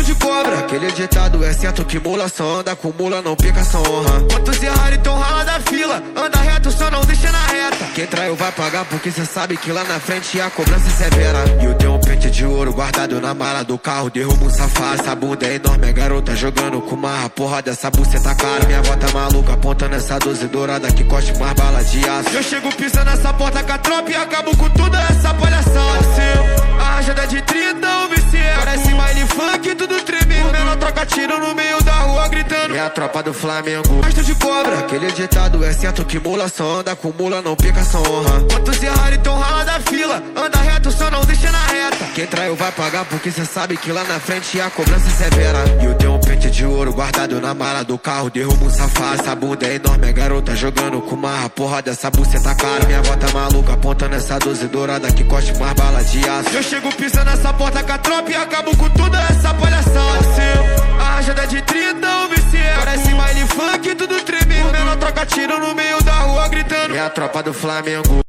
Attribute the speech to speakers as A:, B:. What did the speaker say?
A: Rastro de cobra, aquele ditado é certo que mula só anda com mula, não pica só honra. Quantos erraram então rala da fila, anda reto, só não deixa na reta. Quem traiu vai pagar porque cê sabe que lá na frente a cobrança é severa. E eu tenho um pente de ouro guardado na mala do carro, derrubo um safado. Essa bunda é enorme, a garota jogando com marra, porra dessa buceta cara. Minha avó tá maluca, apontando essa 12 dourada que corte mais bala de aço. Eu chego pisando nessa porta com a tropa e acabo com toda essa palhaçada. A rajada de 30, o vicia, parece baile funk, tudo tremendo. Menor troca tiro no meio da rua gritando. É a tropa do Flamengo. Rastro de cobra, aquele ditado é certo que mula só anda com mula, não pica só honra. Quantos erraram então rala da fila, anda reto, só não deixa na reta. Quem traiu vai pagar porque cê sabe que lá na frente a cobrança é severa. E eu tenho um pente de ouro guardado na mala do carro, derrubo um safado. Essa bunda é enorme, a garota jogando com marra, porra dessa buceta cara. Minha avó tá maluca, apontando essa 12 dourada que corte mais bala de aço. Eu chego pisando nessa porta com a tropa e acabo com toda essa palhaçada. A rajada de 30, o vicia, parece baile funk, tudo tremendo. Menor troca tiro no meio da rua gritando. É a tropa do Flamengo.